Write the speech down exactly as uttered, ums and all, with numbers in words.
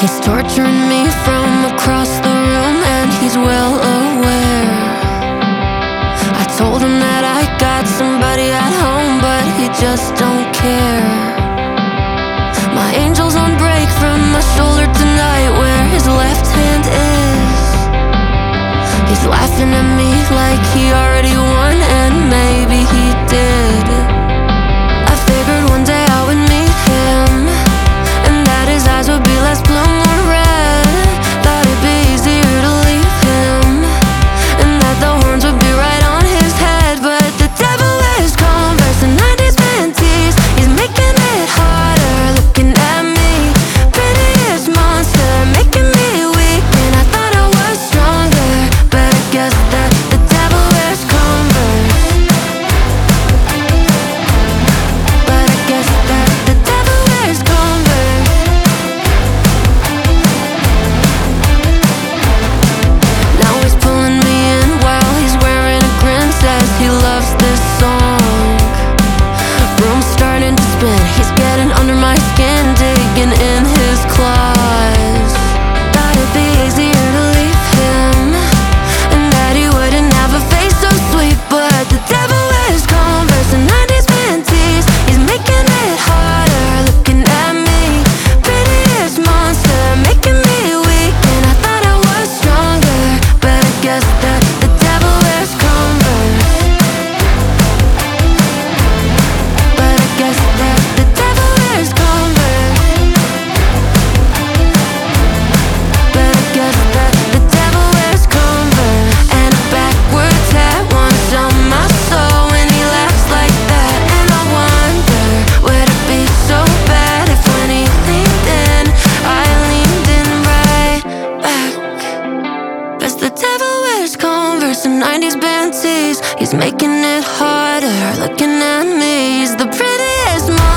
He's torturing me from across the room, and he's well aware. I told him that I got somebody at home, but he just don't care. My angel's on break from my shoulder tonight, where his left hand is. He's laughing at me like he already won, and maybe he did. I figured one day I would meet him, and that his eyes would be less blue, more red. Thought it'd be easier to leave him, and that the horns would be right on his head. But the devil wears Converse and nineties panties. He's making it harder, looking at me. Prettiest monster, making me weak, and I thought I was stronger, but I guess that the devil wears Converse. But I guess that the devil wears Converse. Now he's pulling me in while he's wearing a grin. Says he loves this song. Room's starting to spin. He's getting under my skin, digging in his claws. Thought it'd be easier to leave him, and that he wouldn't have a face so sweet. But the devil wears Converse and nineties panties. He's making it harder, looking at me. Prettiest monster, making me weak, and I thought I was stronger, but I guess that the devil wears Converse. But I guess that the devil wears Converse. But I guess that the devil wears Converse. And a backwards hat wants on my soul when he laughs like that. And I wonder, would it be so bad if when he leaned in, I leaned in right back? Cause the devil wears Converse and nineties band tees. He's making it harder, looking at me. He's the prettiest